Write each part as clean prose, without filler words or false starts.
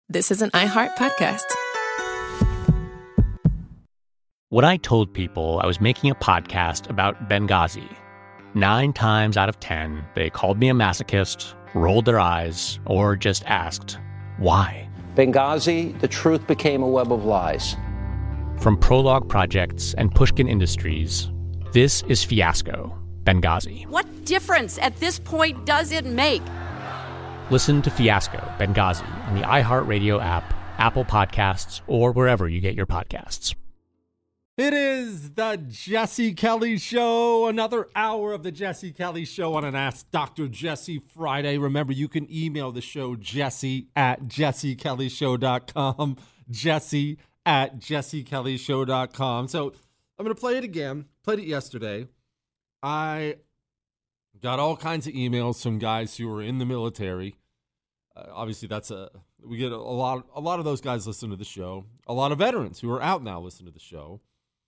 this is an iHeart podcast. When I told people I was making a podcast about Benghazi, 9 times out of 10, they called me a masochist, rolled their eyes, or just asked, why? Benghazi, the truth became a web of lies. From Prologue Projects and Pushkin Industries, this is Fiasco, Benghazi. What difference at this point does it make? Listen to Fiasco, Benghazi on the iHeartRadio app, Apple Podcasts, or wherever you get your podcasts. It is the Jesse Kelly Show, another hour of the Jesse Kelly Show on an Ask Dr. Jesse Friday. Remember, you can email the show, jesse@jessekellyshow.com, jesse@jessekellyshow.com. So I'm going to play it again. Played it yesterday. I got all kinds of emails from guys who are in the military. Obviously, we get a lot of those guys listen to the show. A lot of veterans who are out now listen to the show.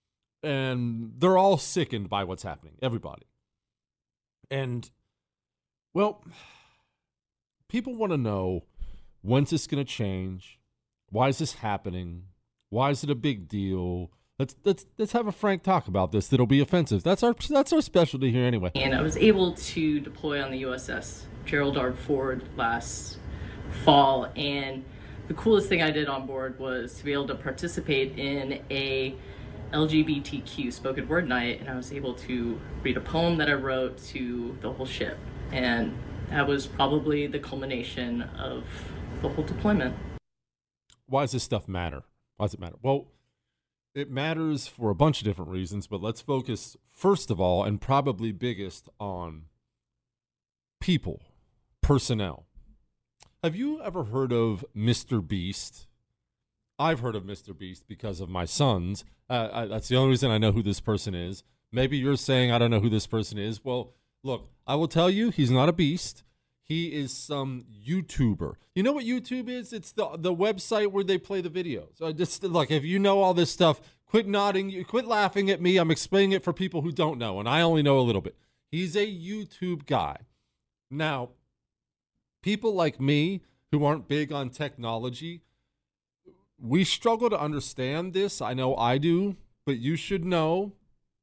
And they're all sickened by what's happening, everybody. And, well, people want to know, when's this going to change? Why is this happening? Why is it a big deal? Let's have a frank talk about this that'll be offensive. That's our specialty here anyway. And I was able to deploy on the USS Gerald R. Ford last fall. And the coolest thing I did on board was to be able to participate in a LGBTQ spoken word night, and I was able to read a poem that I wrote to the whole ship, and that was probably the culmination of the whole deployment. Why does this stuff matter? Why does it matter? Well, it matters for a bunch of different reasons, but let's focus first of all, and probably biggest, on people, personnel. Have you ever heard of Mr. Beast? I've heard of Mr. Beast because of my sons. That's the only reason I know who this person is. Maybe you're saying I don't know who this person is. Well, look, I will tell you, he's not a beast. He is some YouTuber. You know what YouTube is? It's the website where they play the videos. So just look, if you know all this stuff, quit nodding, quit laughing at me. I'm explaining it for people who don't know, and I only know a little bit. He's a YouTube guy. Now, people like me who aren't big on technology, we struggle to understand this. I know I do, but you should know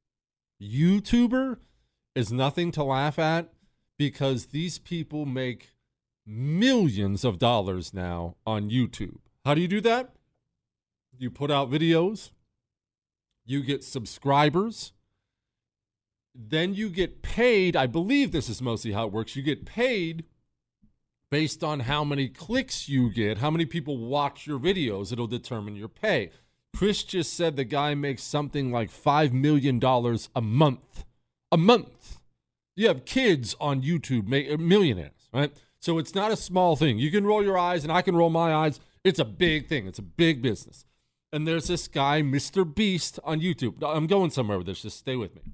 YouTuber is nothing to laugh at because these people make millions of dollars now on YouTube. How do you do that? You put out videos, you get subscribers, then you get paid. I believe this is mostly how it works. You get paid based on how many clicks you get, how many people watch your videos, it'll determine your pay. Chris just said the guy makes something like $5 million a month. A month. You have kids on YouTube, millionaires, right? So it's not a small thing. You can roll your eyes and I can roll my eyes. It's a big thing. It's a big business. And there's this guy, Mr. Beast, on YouTube. I'm going somewhere with this. Just stay with me.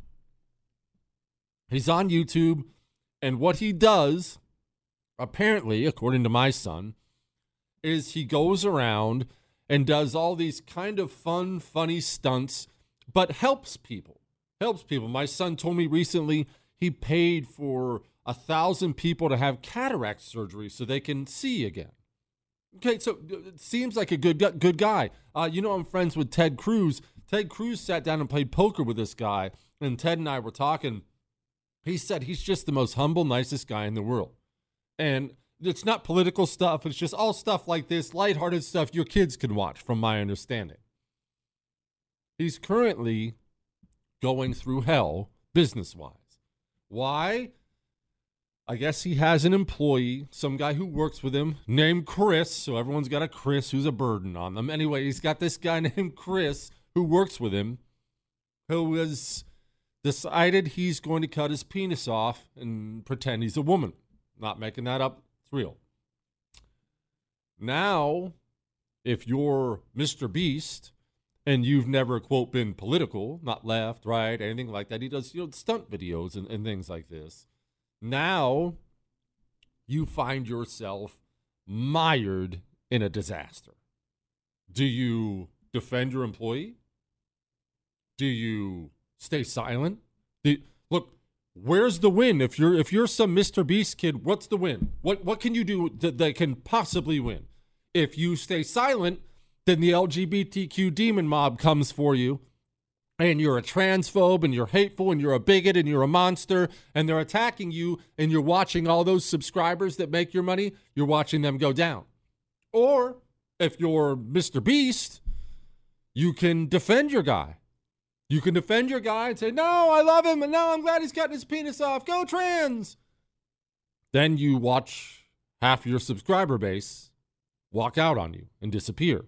He's on YouTube, and what he does, apparently, according to my son, is he goes around and does all these kind of fun, funny stunts, but helps people. Helps people. My son told me recently he paid for 1,000 people to have cataract surgery so they can see again. Okay, so it seems like a good guy. I'm friends with Ted Cruz. Ted Cruz sat down and played poker with this guy, and Ted and I were talking. He said he's just the most humble, nicest guy in the world. And it's not political stuff. It's just all stuff like this, lighthearted stuff your kids can watch, from my understanding. He's currently going through hell business-wise. Why? I guess he has an employee, some guy who works with him, named Chris. So everyone's got a Chris who's a burden on them. Anyway, he's got this guy named Chris who works with him, who has decided he's going to cut his penis off and pretend he's a woman. Not making that up. It's real. Now, if you're Mr. Beast and you've never, quote, been political, not left, right, anything like that, he does stunt videos and things like this. Now, you find yourself mired in a disaster. Do you defend your employee? Do you stay silent? Look, where's the win? If you're some Mr. Beast kid, what's the win? What can you do that can possibly win? If you stay silent, then the LGBTQ demon mob comes for you, and you're a transphobe, and you're hateful, and you're a bigot, and you're a monster, and they're attacking you, and you're watching all those subscribers that make your money, you're watching them go down. Or if you're Mr. Beast, you can defend your guy. You can defend your guy and say, no, I love him, and no, I'm glad he's cutting his penis off. Go trans! Then you watch half your subscriber base walk out on you and disappear.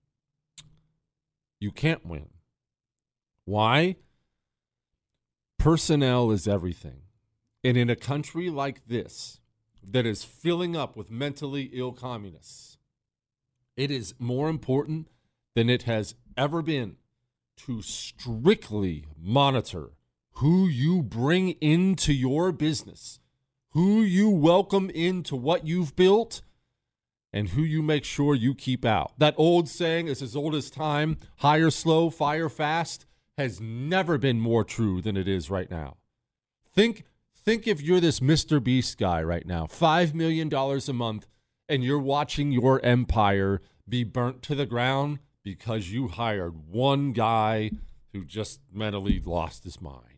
You can't win. Why? Personnel is everything. And in a country like this that is filling up with mentally ill communists, it is more important than it has ever been to strictly monitor who you bring into your business, who you welcome into what you've built, and who you make sure you keep out. That old saying is as old as time, hire slow, fire fast, has never been more true than it is right now. Think if you're this Mr. Beast guy right now, $5 million a month, and you're watching your empire be burnt to the ground because you hired one guy who just mentally lost his mind.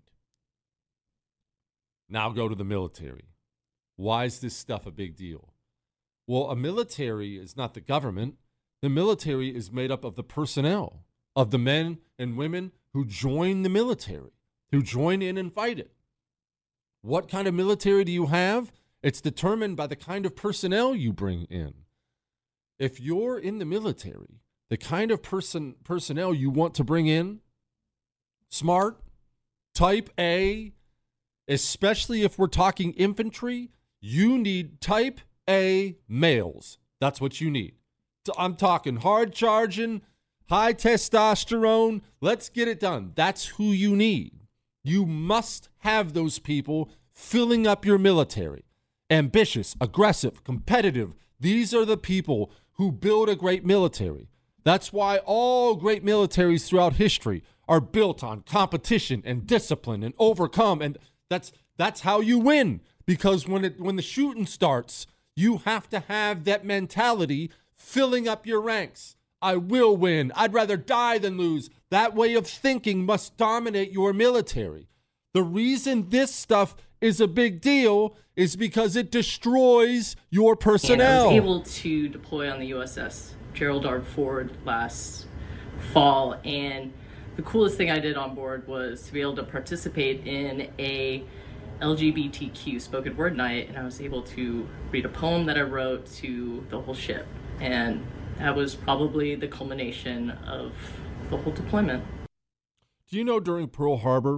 Now go to the military. Why is this stuff a big deal? Well, a military is not the government. The military is made up of the personnel, of the men and women who join the military, who join in and fight it. What kind of military do you have? It's determined by the kind of personnel you bring in. If you're in the military, the kind of personnel you want to bring in, smart, type A, especially if we're talking infantry, you need type A males. That's what you need. I'm talking hard charging, high testosterone. Let's get it done. That's who you need. You must have those people filling up your military. Ambitious, aggressive, competitive. These are the people who build a great military. That's why all great militaries throughout history are built on competition and discipline and overcome. And that's how you win. Because when the shooting starts, you have to have that mentality filling up your ranks. I will win. I'd rather die than lose. That way of thinking must dominate your military. The reason this stuff is a big deal is because it destroys your personnel. And I was able to deploy on the USS Gerald R. Ford last fall, and the coolest thing I did on board was to be able to participate in a LGBTQ spoken word night, and I was able to read a poem that I wrote to the whole ship, and that was probably the culmination of the whole deployment. Do you know during Pearl Harbor,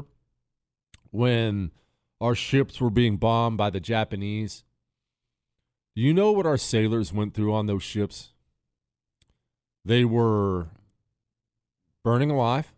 when our ships were being bombed by the Japanese, do you know what our sailors went through on those ships? They were burning alive.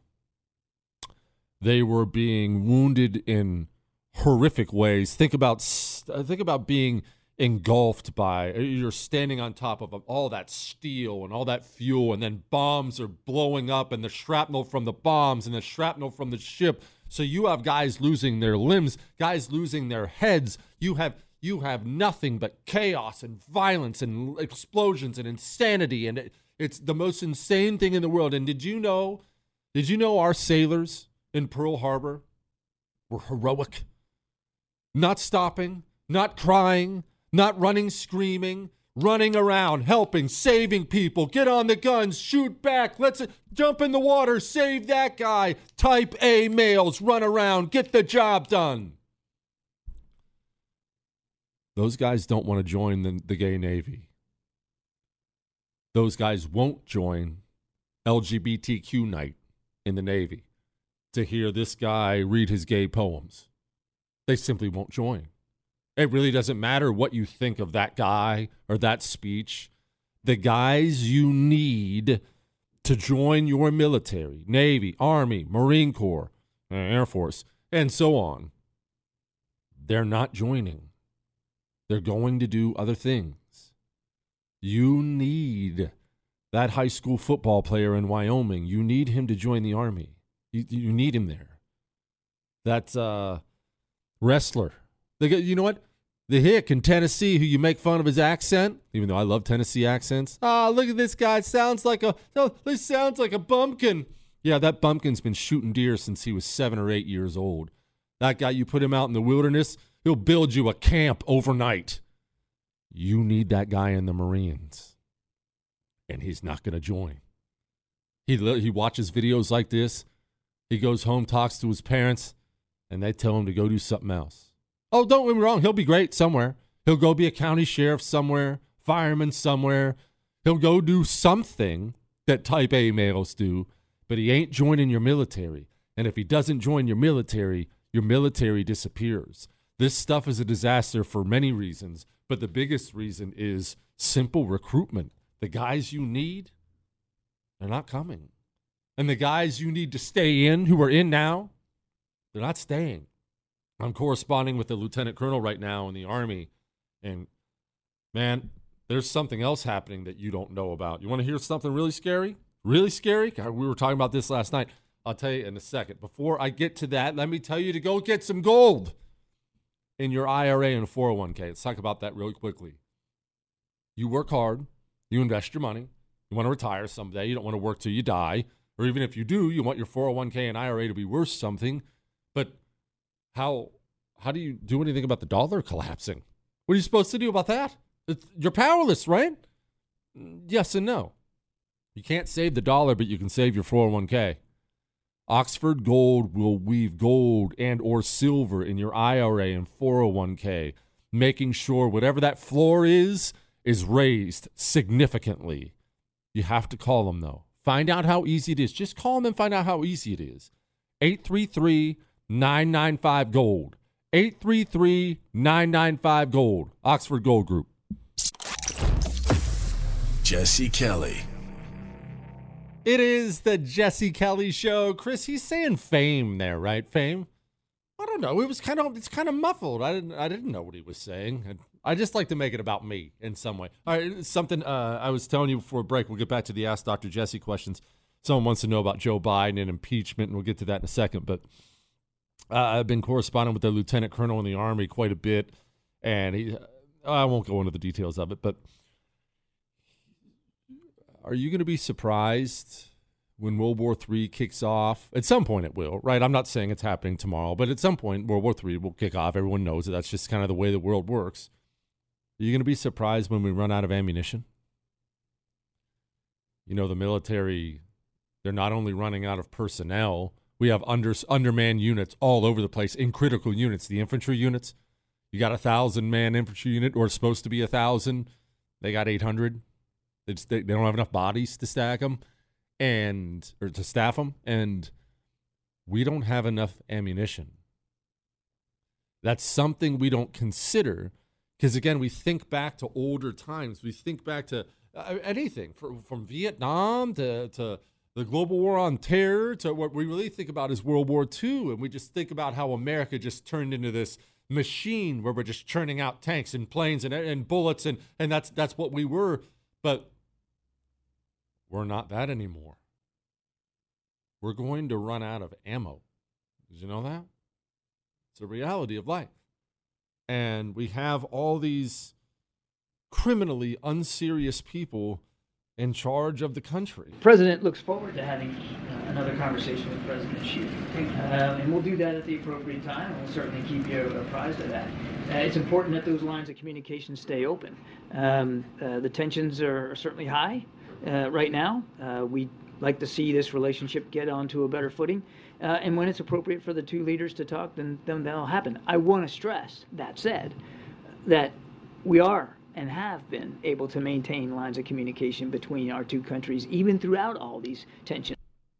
They were being wounded in horrific ways. Think about being engulfed by, you're standing on top of all that steel and all that fuel, and then bombs are blowing up, and the shrapnel from the bombs and the shrapnel from the ship. So you have guys losing their limbs, guys losing their heads. You have nothing but chaos and violence and explosions and insanity, and it's the most insane thing in the world. And did you know our sailors in Pearl Harbor were heroic? Not stopping, not crying, not running screaming, running around, helping, saving people. Get on the guns, shoot back, let's jump in the water, save that guy. Type A males, run around, get the job done. Those guys don't want to join the gay Navy. Those guys won't join LGBTQ night in the Navy to hear this guy read his gay poems. They simply won't join. It really doesn't matter what you think of that guy or that speech. The guys you need to join your military, Navy, Army, Marine Corps, Air Force, and so on, they're not joining. They're going to do other things. You need that high school football player in Wyoming. You need him to join the Army. You need him there. That wrestler. You know what? the hick in Tennessee who you make fun of his accent, even though I love Tennessee accents. Look at this guy. This sounds like a bumpkin. Yeah, that bumpkin's been shooting deer since he was 7 or 8 years old. That guy, you put him out in the wilderness, he'll build you a camp overnight. You need that guy in the Marines. And he's not going to join. He watches videos like this. He goes home, talks to his parents, and they tell him to go do something else. Oh, don't get me wrong. He'll be great somewhere. He'll go be a county sheriff somewhere, fireman somewhere. He'll go do something that type A males do, but he ain't joining your military. And if he doesn't join your military disappears. This stuff is a disaster for many reasons, but the biggest reason is simple recruitment. The guys you need, they're not coming. And the guys you need to stay in, who are in now, they're not staying. I'm corresponding with a lieutenant colonel right now in the Army, and man, there's something else happening that you don't know about. You want to hear something really scary? Really scary? God, we were talking about this last night. I'll tell you in a second. Before I get to that, let me tell you to go get some gold in your IRA and 401k. Let's talk about that really quickly. You work hard. You invest your money. You want to retire someday. You don't want to work till you die. Or even if you do, you want your 401k and IRA to be worth something. But how do you do anything about the dollar collapsing? What are you supposed to do about that? You're powerless, right? Yes and no. You can't save the dollar, but you can save your 401k. Oxford Gold will weave gold and or silver in your IRA and 401k, making sure whatever that floor is raised significantly. You have to call them, though. Find out how easy it is. Just call them and find out how easy it is. 833-995-GOLD. 833-995-GOLD. Oxford Gold Group. Jesse Kelly. It is the Jesse Kelly Show. Chris, he's saying fame there, right? Fame? I don't know. It's kind of muffled. I didn't know what he was saying. I just like to make it about me in some way. All right, something I was telling you before break. We'll get back to the Ask Dr. Jesse questions. Someone wants to know about Joe Biden and impeachment, and we'll get to that in a second. But I've been corresponding with the lieutenant colonel in the Army quite a bit, and I won't go into the details of it, but are you going to be surprised when World War III kicks off? At some point it will, right? I'm not saying it's happening tomorrow, but at some point World War III will kick off. Everyone knows it. That's just kind of the way the world works. Are you going to be surprised when we run out of ammunition? You know, the military, they're not only running out of personnel, we have undermanned units all over the place in critical units. The infantry units, you got 1,000-man infantry unit, or it's supposed to be 1,000. They got 800. They don't have enough bodies to stack them or to staff them, and we don't have enough ammunition. That's something we don't consider because, again, we think back to older times. We think back to anything from Vietnam to the global war on terror to what we really think about is World War II, and we just think about how America just turned into this machine where we're just churning out tanks and planes and bullets, and that's what we were. But we're not that anymore. We're going to run out of ammo. Did you know that? It's a reality of life. And we have all these criminally unserious people in charge of the country. The President looks forward to having another conversation with President Xi. And we'll do that at the appropriate time, and we'll certainly keep you apprised of that. It's important that those lines of communication stay open. The tensions are certainly high right now. We'd like to see this relationship get onto a better footing. And when it's appropriate for the two leaders to talk, then that'll happen. I want to stress, that said, that we are and have been able to maintain lines of communication between our two countries, even throughout all these tensions.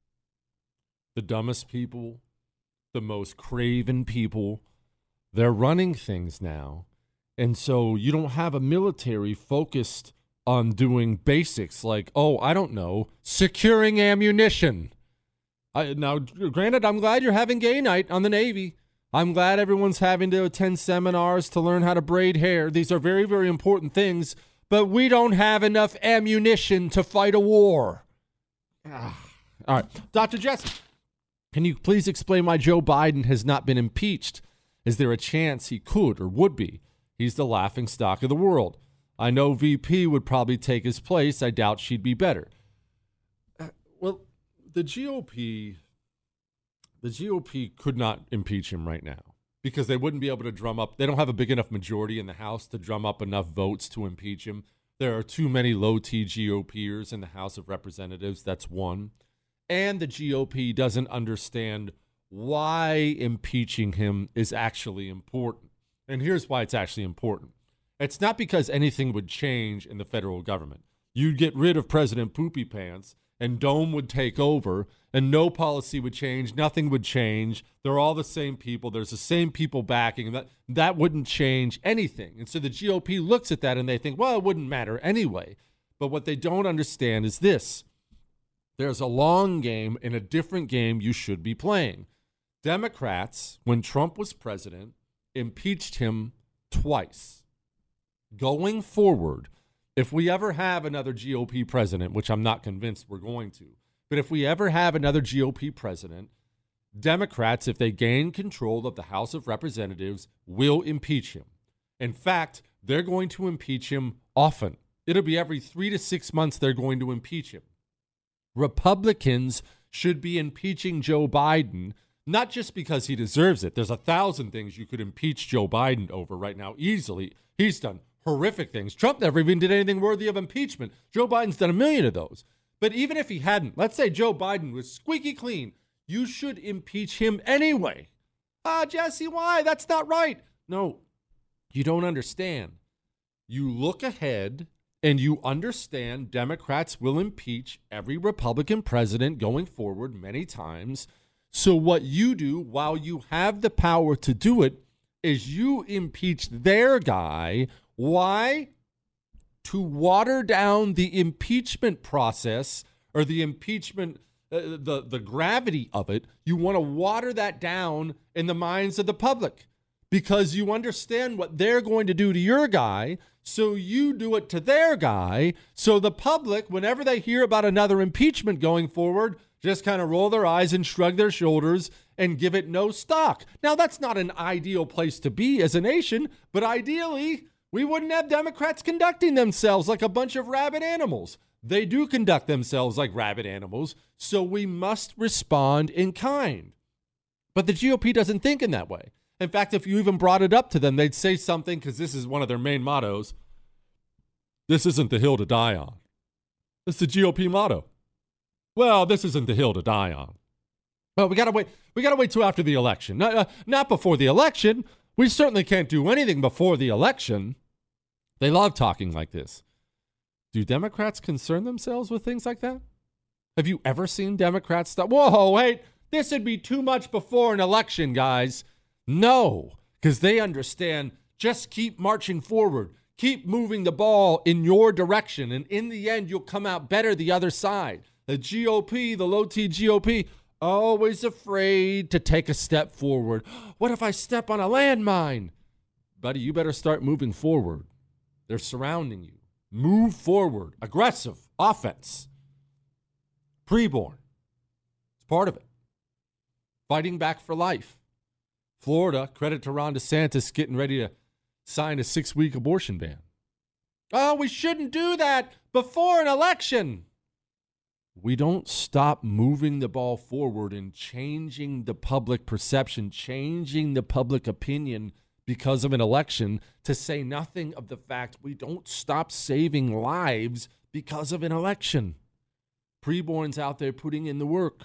The dumbest people, the most craven people, they're running things now. And so you don't have a military focused on doing basics like, I don't know, securing ammunition. Now, granted, I'm glad you're having gay night on the Navy. I'm glad everyone's having to attend seminars to learn how to braid hair. These are very, very important things, but we don't have enough ammunition to fight a war. All right. Dr. Jesse, can you please explain why Joe Biden has not been impeached? Is there a chance he could or would be? He's the laughing stock of the world. I know VP would probably take his place. I doubt she'd be better. Well, the GOP could not impeach him right now because they wouldn't be able to drum up. They don't have a big enough majority in the House to drum up enough votes to impeach him. There are too many low-T GOPers in the House of Representatives. That's one. And the GOP doesn't understand why impeaching him is actually important. And here's why it's actually important. It's not because anything would change in the federal government. You'd get rid of President Poopy Pants, and Dome would take over, and no policy would change. Nothing would change. They're all the same people. There's the same people backing. That wouldn't change anything. And so the GOP looks at that, and they think, well, it wouldn't matter anyway. But what they don't understand is this. There's a long game and a different game you should be playing. Democrats, when Trump was president, impeached him twice. Going forward, if we ever have another GOP president, which I'm not convinced we're going to, but if we ever have another GOP president, Democrats, if they gain control of the House of Representatives, will impeach him. In fact, they're going to impeach him often. It'll be every 3 to 6 months they're going to impeach him. Republicans should be impeaching Joe Biden, not just because he deserves it. There's 1,000 things you could impeach Joe Biden over right now easily. He's done horrific things. Trump never even did anything worthy of impeachment. Joe Biden's done 1 million of those. But even if he hadn't, let's say Joe Biden was squeaky clean, you should impeach him anyway. Jesse, why? That's not right. No, you don't understand. You look ahead and you understand Democrats will impeach every Republican president going forward many times. So what you do while you have the power to do it is you impeach their guy. Why? To water down the impeachment process or the impeachment, the gravity of it. You want to water that down in the minds of the public because you understand what they're going to do to your guy. So you do it to their guy. So the public, whenever they hear about another impeachment going forward, just kind of roll their eyes and shrug their shoulders and give it no stock. Now, that's not an ideal place to be as a nation, but ideally, we wouldn't have Democrats conducting themselves like a bunch of rabid animals. They do conduct themselves like rabid animals, so we must respond in kind. But the GOP doesn't think in that way. In fact, if you even brought it up to them, they'd say something, because this is one of their main mottos. This isn't the hill to die on. It's the GOP motto. Well, this isn't the hill to die on. Well, we gotta wait. We gotta wait till after the election. Not before the election. We certainly can't do anything before the election. They love talking like this. Do Democrats concern themselves with things like that? Have you ever seen Democrats stop? Whoa, wait, this would be too much before an election, guys. No, because they understand just keep marching forward. Keep moving the ball in your direction. And in the end, you'll come out better the other side. The GOP, the low-T GOP, always afraid to take a step forward. What if I step on a landmine? Buddy, you better start moving forward. They're surrounding you. Move forward. Aggressive. Offense. Preborn. It's part of it. Fighting back for life. Florida, credit to Ron DeSantis getting ready to sign a 6-week abortion ban. Oh, we shouldn't do that before an election. We don't stop moving the ball forward and changing the public perception, changing the public opinion because of an election, to say nothing of the fact we don't stop saving lives because of an election. Preborn's out there putting in the work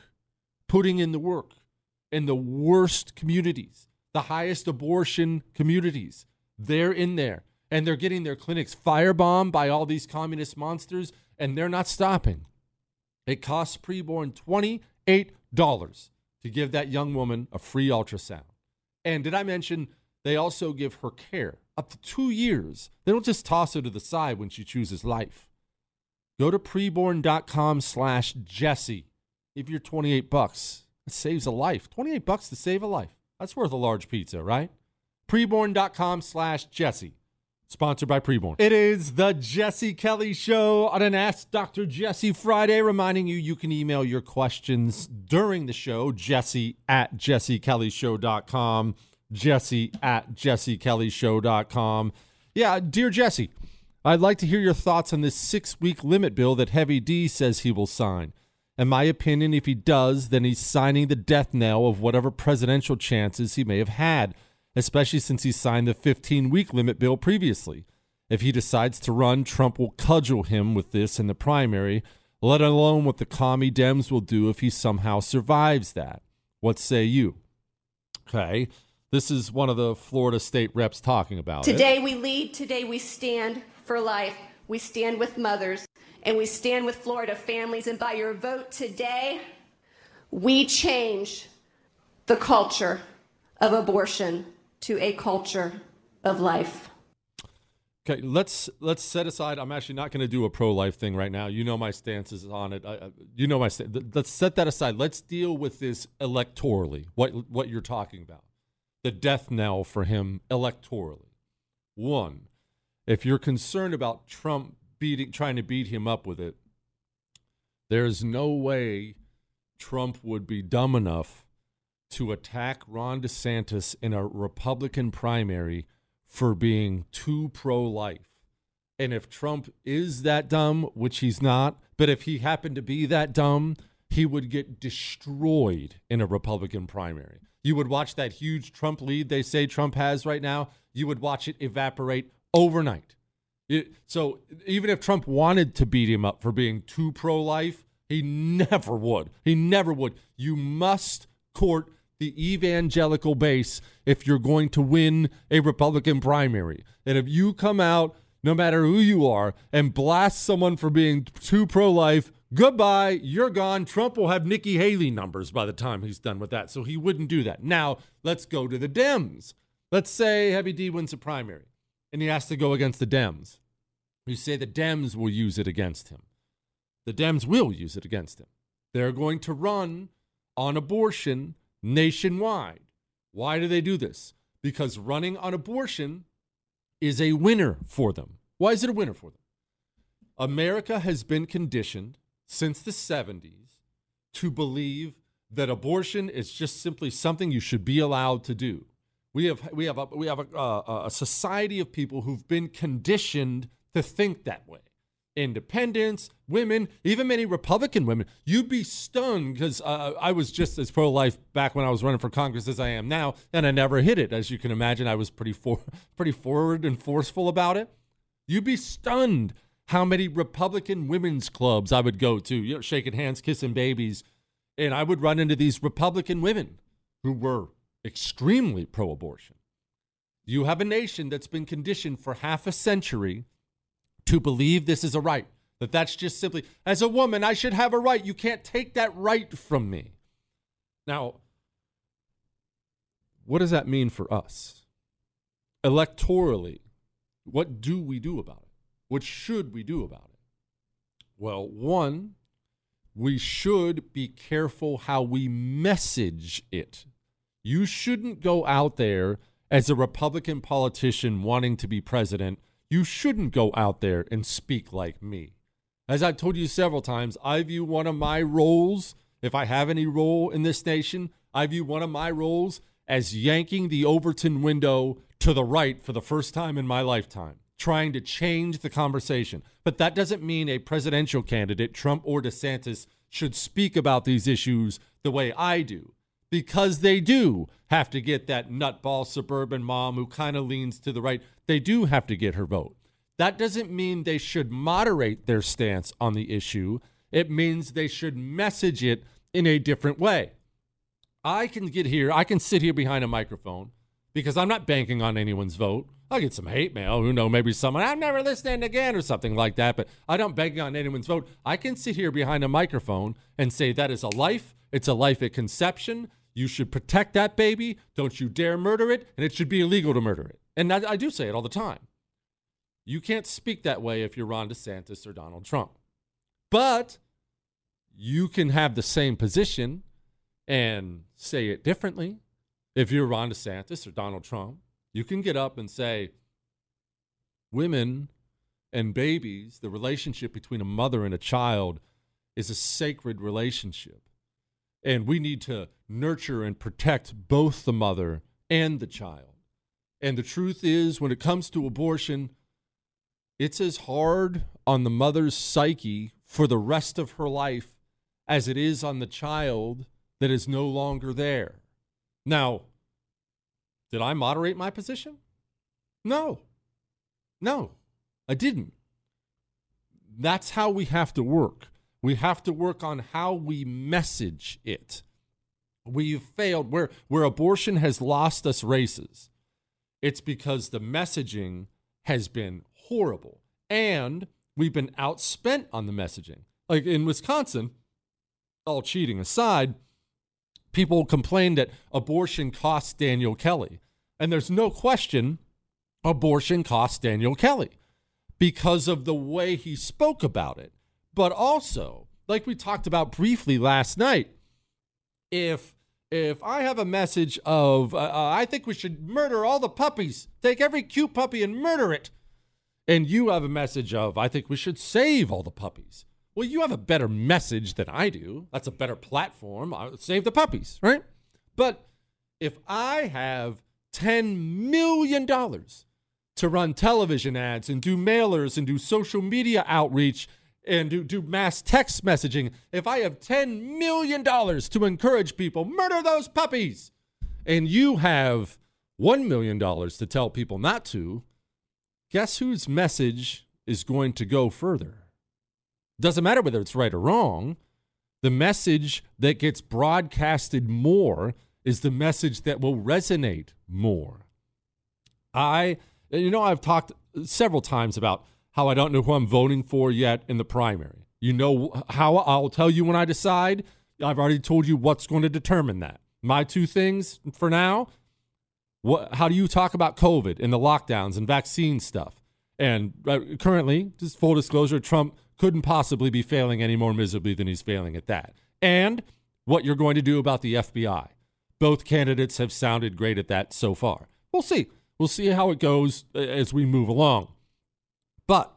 in the worst communities, the highest abortion communities. They're in there, and they're getting their clinics firebombed by all these communist monsters, and they're not stopping. It costs Preborn $28 to give that young woman a free ultrasound. And did I mention they also give her care up to 2 years? They don't just toss her to the side when she chooses life. Go to preborn.com/Jesse. Give your $28. It saves a life. $28 to save a life. That's worth a large pizza, right? Preborn.com/Jesse. Sponsored by Preborn. It is the Jesse Kelly Show on an Ask Dr. Jesse Friday, reminding you can email your questions during the show, jesse@jessekellyshow.com. Jesse at jessekellyshow.com. Yeah, dear Jesse, I'd like to hear your thoughts on this 6-week limit bill that Heavy D says he will sign. In my opinion, if he does, then he's signing the death knell of whatever presidential chances he may have had, especially since he signed the 15-week limit bill previously. If he decides to run, Trump will cudgel him with this in the primary, let alone what the commie Dems will do if he somehow survives that. What say you? Okay, this is one of the Florida state reps talking about Today we lead, today we stand for life. We stand with mothers, and we stand with Florida families, and by your vote today, we change the culture of abortion to a culture of life. Okay, let's set aside. I'm actually not going to do a pro-life thing right now. You know my stances on it. You know my stance. Let's set that aside. Let's deal with this electorally. What you're talking about, the death knell for him electorally. One, if you're concerned about Trump trying to beat him up with it, there's no way Trump would be dumb enough to attack Ron DeSantis in a Republican primary for being too pro-life. And if Trump is that dumb, which he's not, but if he happened to be that dumb, he would get destroyed in a Republican primary. You would watch that huge Trump lead they say Trump has right now, you would watch it evaporate overnight. So even if Trump wanted to beat him up for being too pro-life, he never would. He never would. You must court the evangelical base if you're going to win a Republican primary. And if you come out, no matter who you are, and blast someone for being too pro-life, goodbye, you're gone. Trump will have Nikki Haley numbers by the time he's done with that, so he wouldn't do that. Now, let's go to the Dems. Let's say Heavy D wins a primary, and he has to go against the Dems. You say the Dems will use it against him. The Dems will use it against him. They're going to run on abortion nationwide. Why do they do this? Because running on abortion is a winner for them. Why is it a winner for them? America has been conditioned since the 70s to believe that abortion is just simply something you should be allowed to do. We have a society of people who've been conditioned to think that way. Independents, women, even many Republican women. You'd be stunned because I was just as pro-life back when I was running for Congress as I am now, and I never hit it. As you can imagine, I was pretty forward and forceful about it. You'd be stunned how many Republican women's clubs I would go to, you know, shaking hands, kissing babies, and I would run into these Republican women who were extremely pro-abortion. You have a nation that's been conditioned for half a century to believe this is a right, that's just simply, as a woman, I should have a right. You can't take that right from me. Now, what does that mean for us? Electorally, what do we do about it? What should we do about it? Well, one, we should be careful how we message it. You shouldn't go out there as a Republican politician wanting to be president. You shouldn't go out there and speak like me. As I've told you several times, I view one of my roles, if I have any role in this nation, I view one of my roles as yanking the Overton window to the right for the first time in my lifetime, trying to change the conversation. But that doesn't mean a presidential candidate, Trump or DeSantis, should speak about these issues the way I do. Because they do have to get that nutball suburban mom who kind of leans to the right. They do have to get her vote. That doesn't mean they should moderate their stance on the issue. It means they should message it in a different way. I can sit here behind a microphone because I'm not banking on anyone's vote. I'll get some hate mail. Who knows, maybe someone, I'm never listening again or something like that, but I don't bank on anyone's vote. I can sit here behind a microphone and say that is a life. It's a life at conception. You should protect that baby. Don't you dare murder it. And it should be illegal to murder it. And I do say it all the time. You can't speak that way if you're Ron DeSantis or Donald Trump. But you can have the same position and say it differently. If you're Ron DeSantis or Donald Trump, you can get up and say, women and babies, the relationship between a mother and a child is a sacred relationship. And we need to nurture and protect both the mother and the child. And the truth is, when it comes to abortion, it's as hard on the mother's psyche for the rest of her life as it is on the child that is no longer there. Now, did I moderate my position? No, I didn't. That's how we have to work. We have to work on how we message it. We've failed where abortion has lost us races. It's because the messaging has been horrible, and we've been outspent on the messaging. Like in Wisconsin, all cheating aside, people complained that abortion cost Daniel Kelly. And there's no question abortion cost Daniel Kelly because of the way he spoke about it. But also, like we talked about briefly last night, if I have a message of, I think we should murder all the puppies, take every cute puppy and murder it, and you have a message of, I think we should save all the puppies. Well, you have a better message than I do. That's a better platform. Save the puppies, right? But if I have $10 million to run television ads and do mailers and do social media outreach and do mass text messaging, if I have $10 million to encourage people, murder those puppies, and you have $1 million to tell people not to, guess whose message is going to go further? Doesn't matter whether it's right or wrong. The message that gets broadcasted more is the message that will resonate more. I've talked several times about how I don't know who I'm voting for yet in the primary. You know how I'll tell you when I decide. I've already told you what's going to determine that. My two things for now, how do you talk about COVID and the lockdowns and vaccine stuff? And currently, just full disclosure, Trump couldn't possibly be failing any more miserably than he's failing at that. And what you're going to do about the FBI. Both candidates have sounded great at that so far. We'll see. We'll see how it goes as we move along. But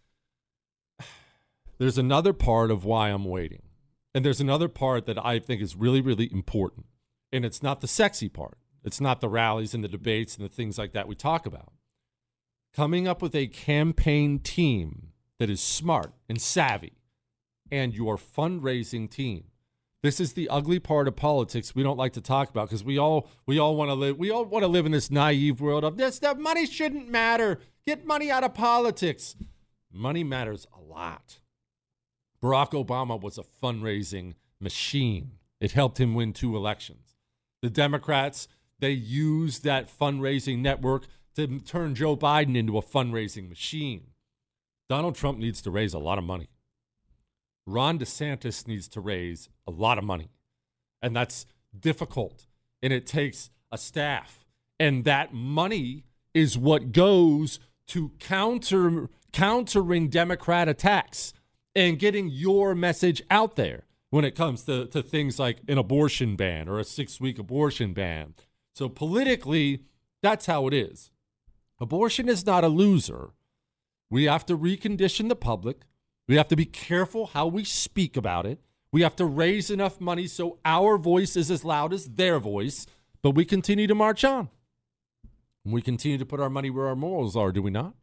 there's another part of why I'm waiting. And there's another part that I think is really, really important. And it's not the sexy part. It's not the rallies and the debates and the things like that we talk about. Coming up with a campaign team that is smart and savvy, and your fundraising team. This is the ugly part of politics we don't like to talk about because we all want to live in this naive world of this stuff. Money shouldn't matter. Get money out of politics. Money matters a lot. Barack Obama was a fundraising machine. It helped him win 2 elections. The Democrats, they used that fundraising network to turn Joe Biden into a fundraising machine. Donald Trump needs to raise a lot of money. Ron DeSantis needs to raise a lot of money. And that's difficult. And it takes a staff. And that money is what goes to countering Democrat attacks and getting your message out there when it comes to things like an abortion ban or a 6-week abortion ban. So politically, that's how it is. Abortion is not a loser. We have to recondition the public. We have to be careful how we speak about it. We have to raise enough money so our voice is as loud as their voice, but we continue to march on. We continue to put our money where our morals are, do we not?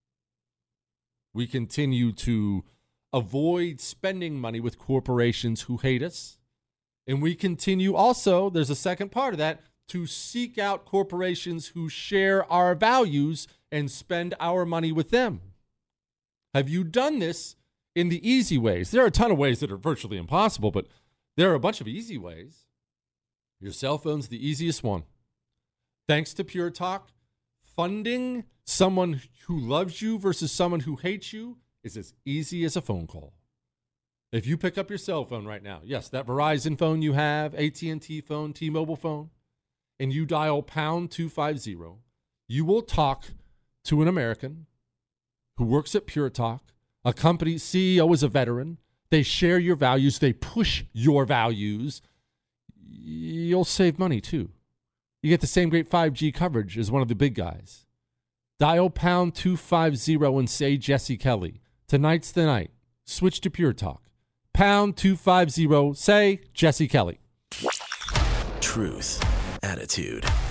We continue to avoid spending money with corporations who hate us. And we continue also, there's a second part of that, to seek out corporations who share our values and spend our money with them. Have you done this in the easy ways? There are a ton of ways that are virtually impossible, but there are a bunch of easy ways. Your cell phone's the easiest one. Thanks to Pure Talk, funding someone who loves you versus someone who hates you is as easy as a phone call. If you pick up your cell phone right now, yes, that Verizon phone you have, AT&T phone, T-Mobile phone, and you dial pound 250, you will talk to an American who works at Pure Talk. A company CEO is a veteran. They share your values. They push your values. You'll save money, too. You get the same great 5G coverage as one of the big guys. Dial pound 250 and say Jesse Kelly. Tonight's the night. Switch to Pure Talk. Pound 250, say Jesse Kelly. Truth, attitude,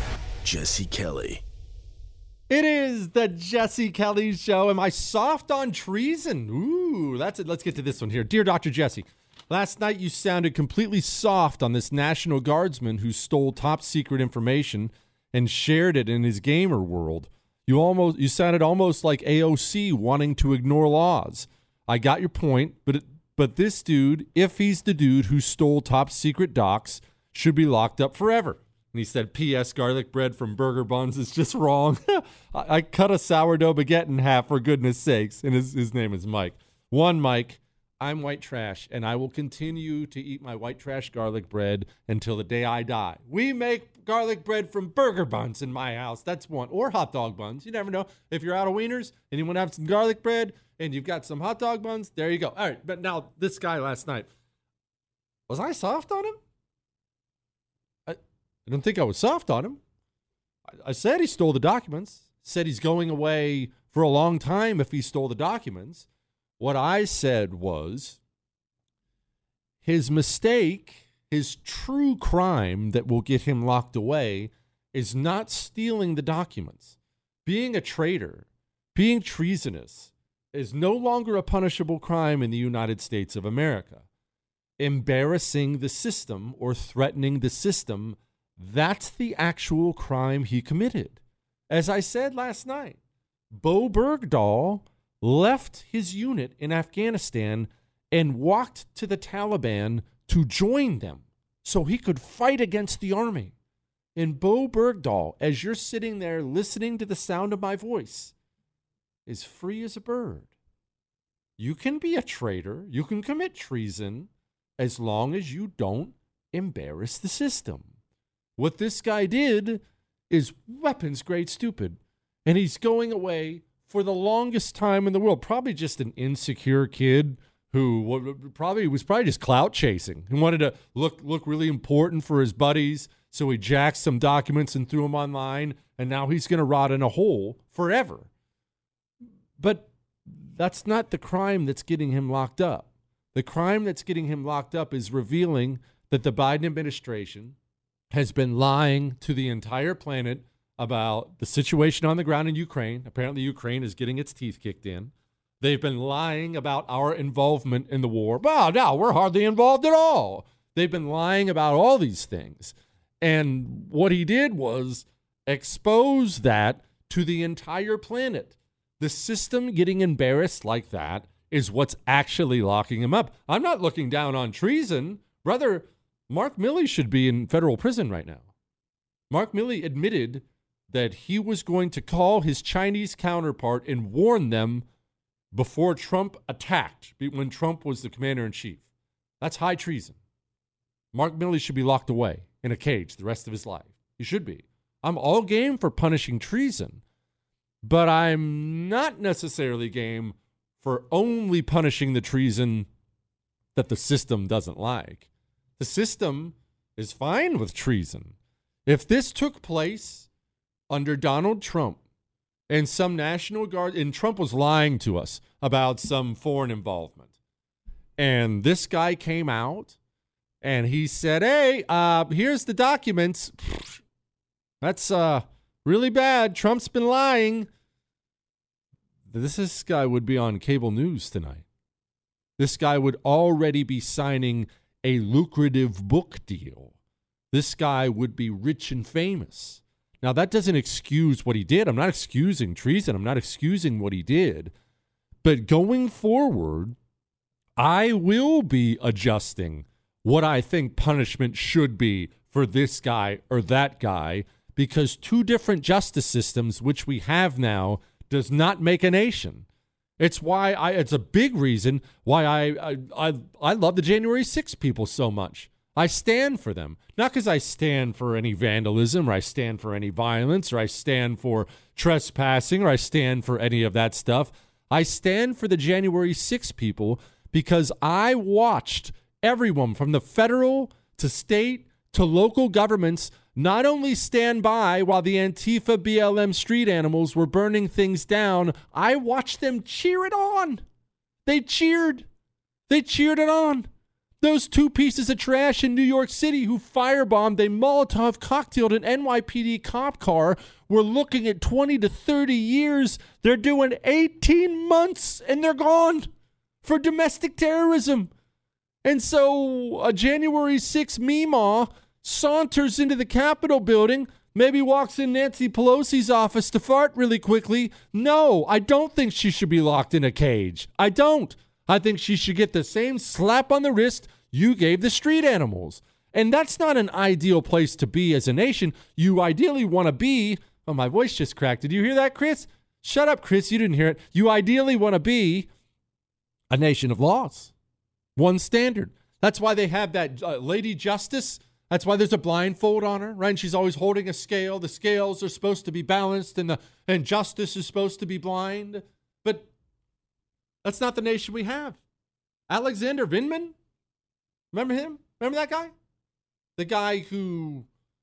Jesse Kelly. It is the Jesse Kelly Show. Am I soft on treason? Ooh, that's it. Let's get to this one here. Dear Dr. Jesse, last night you sounded completely soft on this National Guardsman who stole top secret information and shared it in his gamer world. You sounded almost like AOC wanting to ignore laws. I got your point, but this dude, if he's the dude who stole top secret docs, should be locked up forever. And he said, P.S. garlic bread from Burger Buns is just wrong. I cut a sourdough baguette in half, for goodness sakes. And his name is Mike. Mike, I'm white trash, and I will continue to eat my white trash garlic bread until the day I die. We make garlic bread from Burger Buns in my house. That's one. Or hot dog buns. You never know. If you're out of wieners and you want to have some garlic bread and you've got some hot dog buns, there you go. All right, but now this guy last night, was I soft on him? I don't think I was soft on him. I said he stole the documents. Said he's going away for a long time if he stole the documents. What I said was his mistake, his true crime that will get him locked away is not stealing the documents. Being a traitor, being treasonous is no longer a punishable crime in the United States of America. Embarrassing the system or threatening the system, that's the actual crime he committed. As I said last night, Bo Bergdahl left his unit in Afghanistan and walked to the Taliban to join them so he could fight against the army. And Bo Bergdahl, as you're sitting there listening to the sound of my voice, is free as a bird. You can be a traitor, you can commit treason, as long as you don't embarrass the system. What this guy did is weapons grade stupid. And he's going away for the longest time in the world. Probably just an insecure kid who was probably just clout chasing. He wanted to look really important for his buddies. So he jacked some documents and threw them online. And now he's going to rot in a hole forever. But that's not the crime that's getting him locked up. The crime that's getting him locked up is revealing that the Biden administration has been lying to the entire planet about the situation on the ground in Ukraine. Apparently, Ukraine is getting its teeth kicked in. They've been lying about our involvement in the war. Well, no, we're hardly involved at all. They've been lying about all these things. And what he did was expose that to the entire planet. The system getting embarrassed like that is what's actually locking him up. I'm not looking down on treason. Rather, Mark Milley should be in federal prison right now. Mark Milley admitted that he was going to call his Chinese counterpart and warn them before Trump attacked, when Trump was the commander-in-chief. That's high treason. Mark Milley should be locked away in a cage the rest of his life. He should be. I'm all game for punishing treason, but I'm not necessarily game for only punishing the treason that the system doesn't like. The system is fine with treason. If this took place under Donald Trump and some National Guard, and Trump was lying to us about some foreign involvement, and this guy came out and he said, hey, here's the documents. That's really bad. Trump's been lying. This guy would be on cable news tonight. This guy would already be signing a lucrative book deal. This guy would be rich and famous. Now, that doesn't excuse what he did. I'm not excusing treason. I'm not excusing what he did. But going forward, I will be adjusting what I think punishment should be for this guy or that guy, because two different justice systems, which we have now, does not make a nation. It's why it's a big reason why I love the January 6th people so much. I stand for them. Not because I stand for any vandalism or I stand for any violence or I stand for trespassing or I stand for any of that stuff. I stand for the January 6th people because I watched everyone from the federal to state to local governments not only stand by while the Antifa BLM street animals were burning things down, I watched them cheer it on. They cheered it on. Those two pieces of trash in New York City who firebombed a Molotov cocktailed an NYPD cop car were looking at 20 to 30 years. They're doing 18 months and they're gone for domestic terrorism. And so a January 6th Meemaw saunters into the Capitol building, maybe walks in Nancy Pelosi's office to fart really quickly. No, I don't think she should be locked in a cage. I don't. I think she should get the same slap on the wrist you gave the street animals. And that's not an ideal place to be as a nation. You ideally want to be, oh, my voice just cracked. Did you hear that, Chris? Shut up, Chris. You didn't hear it. You ideally want to be a nation of laws. One standard. That's why they have that Lady Justice. That's why there's a blindfold on her, right? And she's always holding a scale. The scales are supposed to be balanced and justice is supposed to be blind. But that's not the nation we have. Alexander Vindman, remember him? Remember that guy? The guy who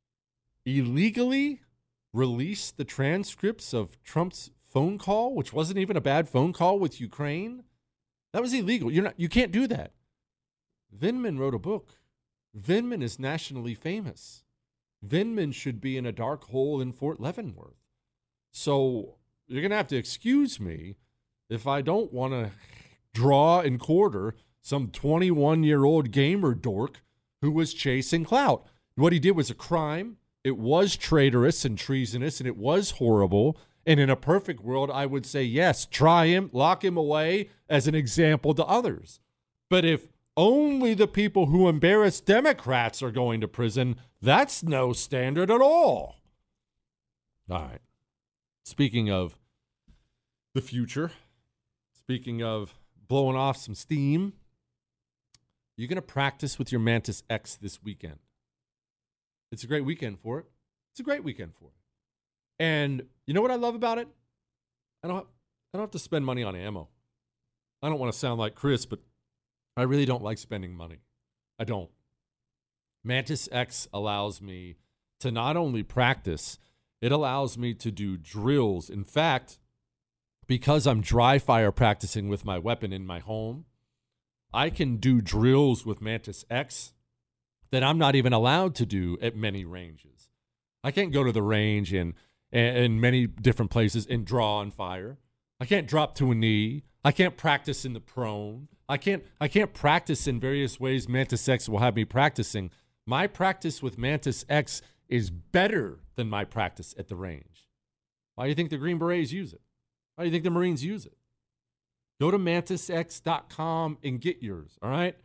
illegally released the transcripts of Trump's phone call, which wasn't even a bad phone call with Ukraine. That was illegal. You can't do that. Vindman wrote a book. Vindman is nationally famous. Vindman should be in a dark hole in Fort Leavenworth. So you're going to have to excuse me if I don't want to draw and quarter some 21-year-old gamer dork who was chasing clout. What he did was a crime. It was traitorous and treasonous, and it was horrible. And in a perfect world, I would say, yes, try him, lock him away as an example to others. But if only the people who embarrass Democrats are going to prison, that's no standard at all. All right. Speaking of the future, speaking of blowing off some steam, you're going to practice with your Mantis X this weekend. It's a great weekend for it. It's a great weekend for it. And you know what I love about it? I don't have to spend money on ammo. I don't want to sound like Chris, but I really don't like spending money. I don't. Mantis X allows me to not only practice, it allows me to do drills. In fact, because I'm dry fire practicing with my weapon in my home, I can do drills with Mantis X that I'm not even allowed to do at many ranges. I can't go to the range in many different places and draw on fire. I can't drop to a knee. I can't practice in the prone. I can't practice in various ways Mantis X will have me practicing. My practice with Mantis X is better than my practice at the range. Why do you think the Green Berets use it? Why do you think the Marines use it? Go to MantisX.com and get yours, all right?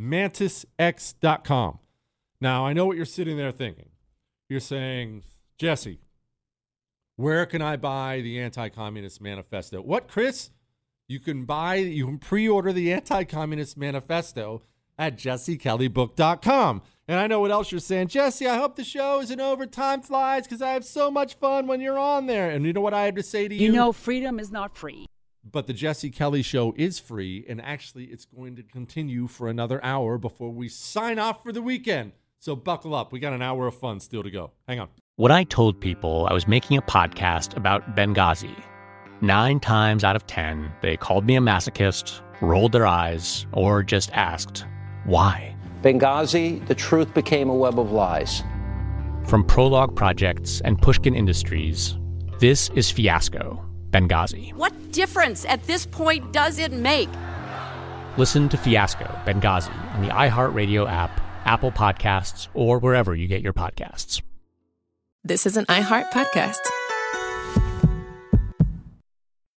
MantisX.com. Now, I know what you're sitting there thinking. You're saying, Jesse, where can I buy the Anti-Communist Manifesto? What, Chris? You can pre-order the Anti-Communist Manifesto at jessekellybook.com. And I know what else you're saying. Jesse, I hope the show isn't over. Time flies because I have so much fun when you're on there. And you know what I have to say to you? You know, freedom is not free. But the Jesse Kelly Show is free, and actually it's going to continue for another hour before we sign off for the weekend. So buckle up. We got an hour of fun still to go. Hang on. When I told people I was making a podcast about Benghazi, 9 times out of 10, they called me a masochist, rolled their eyes, or just asked, why? Benghazi, the truth became a web of lies. From Prologue Projects and Pushkin Industries, this is Fiasco, Benghazi. What difference at this point does it make? Listen to Fiasco, Benghazi on the iHeartRadio app, Apple Podcasts, or wherever you get your podcasts. This is an iHeart podcast.